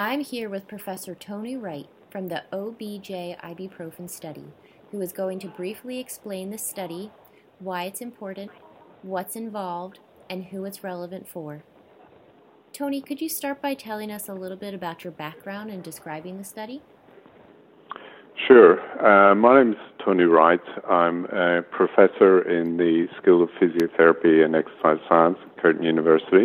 I'm here with Professor Tony Wright from the OBJ ibuprofen study, who is going to briefly explain the study, why it's important, what's involved, and who it's relevant for. Tony, could you start by telling us a little bit about your background and describing the study? Sure. My name is Tony Wright. I'm a professor in the School of Physiotherapy and Exercise Science at Curtin University.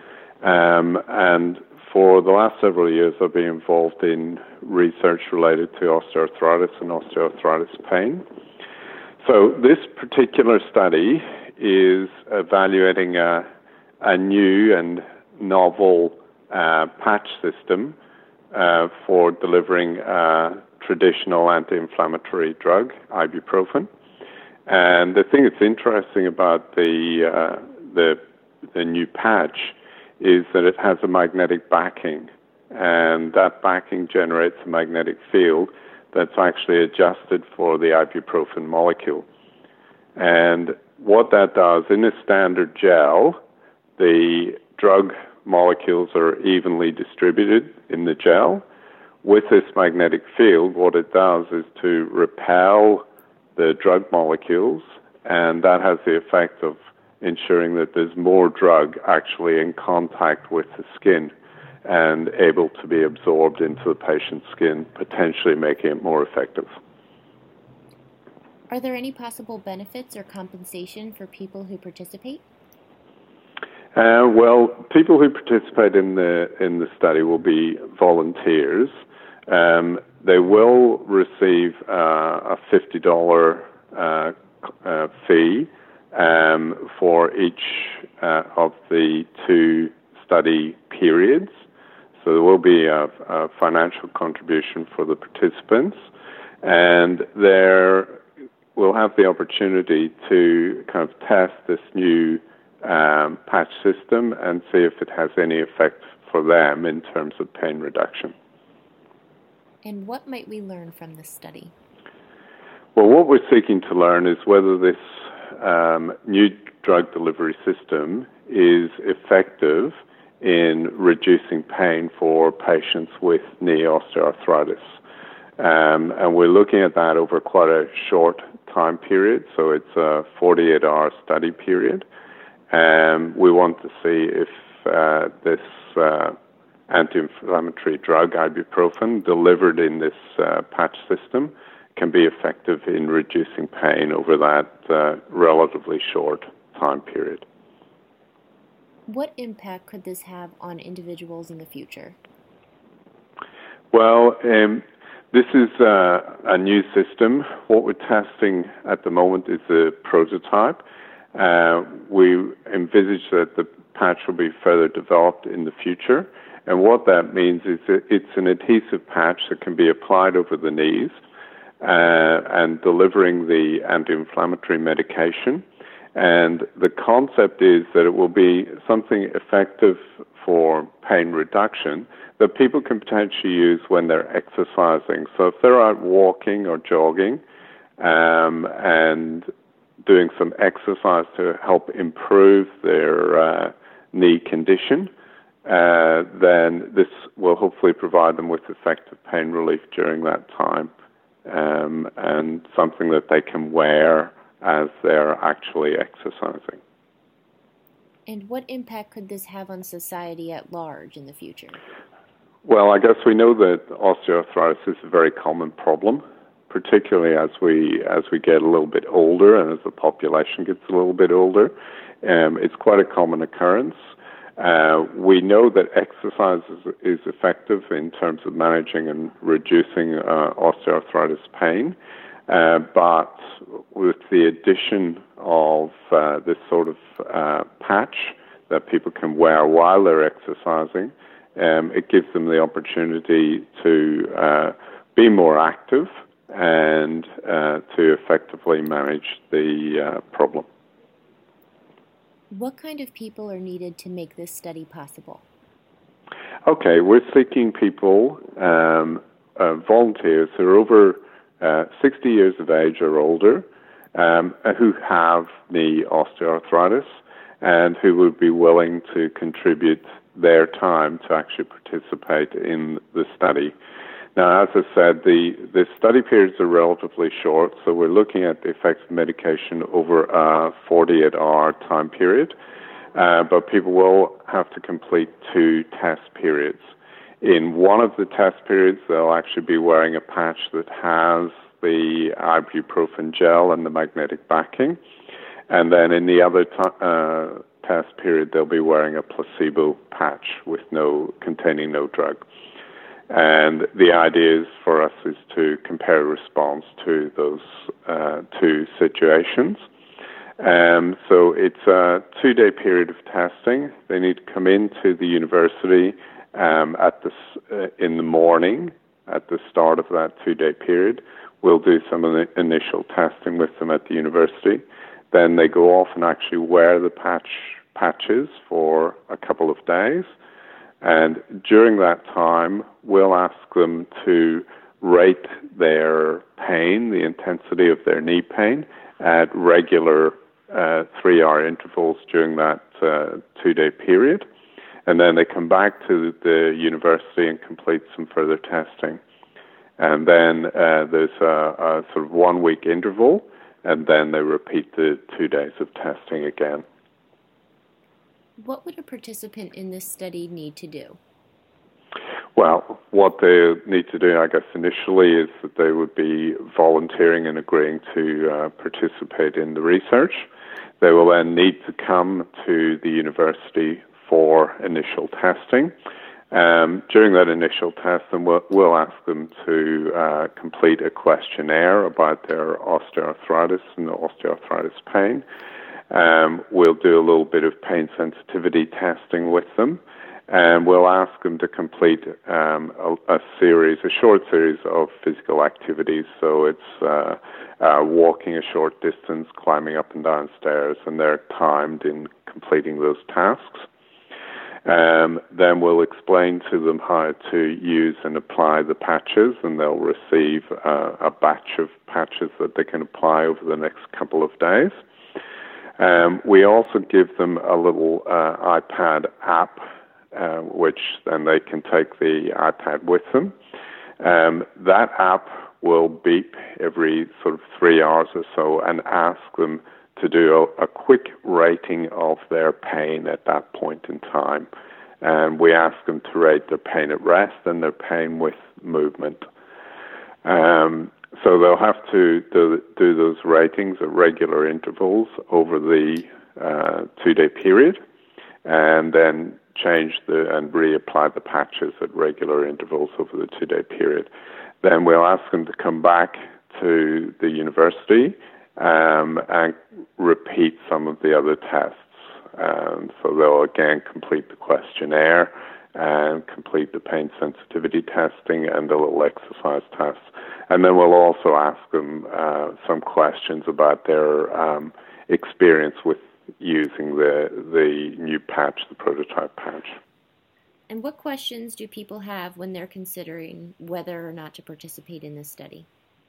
And for the last several years, I've been involved in research related to osteoarthritis and osteoarthritis pain. So this particular study is evaluating a new and novel patch system for delivering traditional anti-inflammatory drug, ibuprofen. And the thing that's interesting about the new patch is that it has a magnetic backing, and that backing generates a magnetic field that's actually adjusted for the ibuprofen molecule. And what that does, in a standard gel, the drug molecules are evenly distributed in the gel. With this magnetic field, what it does is to repel the drug molecules, and that has the effect of ensuring that there's more drug actually in contact with the skin and able to be absorbed into the patient's skin, potentially making it more effective. Are there any possible benefits or compensation for people who participate? Well, people who participate in the study will be volunteers. They will receive a $50 fee for each of the two study periods. So there will be a financial contribution for the participants, and there we'll have the opportunity to kind of test this new patch system and see if it has any effect for them in terms of pain reduction. And what might we learn from this study? Well, what we're seeking to learn is whether this new drug delivery system is effective in reducing pain for patients with knee osteoarthritis. And we're looking at that over quite a short time period, so it's a 48-hour study period. And we want to see if this anti-inflammatory drug, ibuprofen, delivered in this patch system can be effective in reducing pain over that relatively short time period. What impact could this have on individuals in the future? Well, this is a new system. What we're testing at the moment is a prototype. We envisage that the patch will be further developed in the future. And what that means is that it's an adhesive patch that can be applied over the knees and delivering the anti-inflammatory medication. And the concept is that it will be something effective for pain reduction that people can potentially use when they're exercising. So if they're out walking or jogging and doing some exercise to help improve their knee condition, then this will hopefully provide them with effective pain relief during that time, and something that they can wear as they're actually exercising. And what impact could this have on society at large in the future? Well, I guess we know that osteoarthritis is a very common problem, particularly as we get a little bit older and as the population gets a little bit older. It's quite a common occurrence. We know that exercise is effective in terms of managing and reducing osteoarthritis pain, but with the addition of this sort of patch that people can wear while they're exercising, it gives them the opportunity to be more active and to effectively manage the problem. What kind of people are needed to make this study possible? Okay, we're seeking people, volunteers who are over 60 years of age or older, who have knee osteoarthritis and who would be willing to contribute their time to actually participate in the study. Now, as I said, the study periods are relatively short, so we're looking at the effects of medication over a 48-hour time period, but people will have to complete 2 test periods. In one of the test periods, they'll actually be wearing a patch that has the ibuprofen gel and the magnetic backing, and then in the other test period, they'll be wearing a placebo patch containing no drug. And the idea is for us is to compare response to those 2 situations. So it's a 2-day period of testing. They need to come into the university in the morning at the start of that 2-day period. We'll do some of the initial testing with them at the university. Then they go off and actually wear the patches for a couple of days. And during that time, we'll ask them to rate their pain, the intensity of their knee pain, at regular 3-hour intervals during that 2-day period. And then they come back to the university and complete some further testing. And then there's a sort of 1-week interval, and then they repeat the 2 days of testing again. What would a participant in this study need to do? Well, what they need to do, I guess, initially is that they would be volunteering and agreeing to participate in the research. They will then need to come to the university for initial testing. During that initial testing, we'll ask them to complete a questionnaire about their osteoarthritis and the osteoarthritis pain. We'll do a little bit of pain sensitivity testing with them, and we'll ask them to complete a short series of physical activities. So it's walking a short distance, climbing up and down stairs, and they're timed in completing those tasks. Then we'll explain to them how to use and apply the patches, and they'll receive a batch of patches that they can apply over the next couple of days. We also give them a little iPad app, which then they can take the iPad with them. That app will beep every sort of 3 hours or so and ask them to do a quick rating of their pain at that point in time. And we ask them to rate their pain at rest and their pain with movement. So they'll have to do those ratings at regular intervals over the 2-day period, and then change and reapply the patches at regular intervals over the 2-day period. Then we'll ask them to come back to the university and repeat some of the other tests. So they'll again complete the questionnaire and complete the pain sensitivity testing and the little exercise tests. And then we'll also ask them some questions about their experience with using the new patch, the prototype patch. And what questions do people have when they're considering whether or not to participate in this study?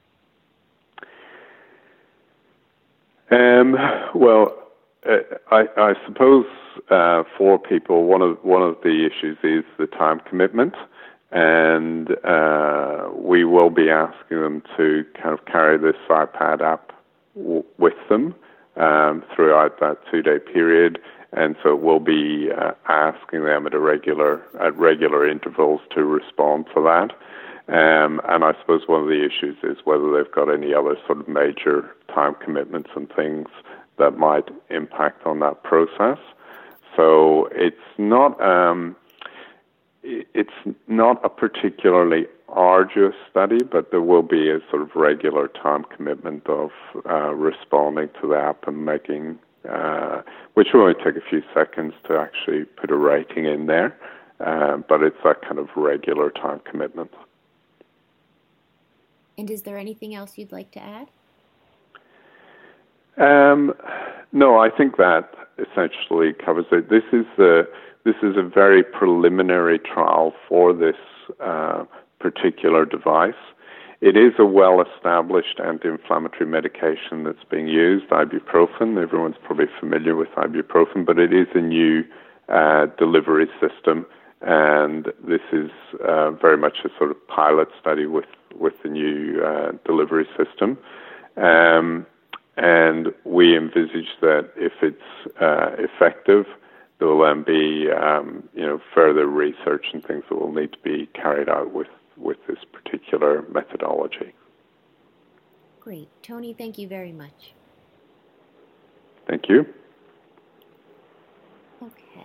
I suppose for people, one of the issues is the time commitment, and we will be asking them to kind of carry this iPad app with them throughout that 2-day period, and so we'll be asking them at regular intervals to respond to that. And I suppose one of the issues is whether they've got any other sort of major time commitments and things that might impact on that process. So it's not a particularly arduous study, but there will be a sort of regular time commitment of responding to the app and making, which will only take a few seconds to actually put a rating in there, but it's that kind of regular time commitment. And is there anything else you'd like to add? No, I think that essentially covers it. This is a very preliminary trial for this particular device. It is a well-established anti-inflammatory medication that's being used, ibuprofen. Everyone's probably familiar with ibuprofen, but it is a new delivery system. And this is very much a sort of pilot study with the new delivery system. And we envisage that if it's effective, there will then be further research and things that will need to be carried out with this particular methodology. Great. Tony, thank you very much. Thank you. Okay.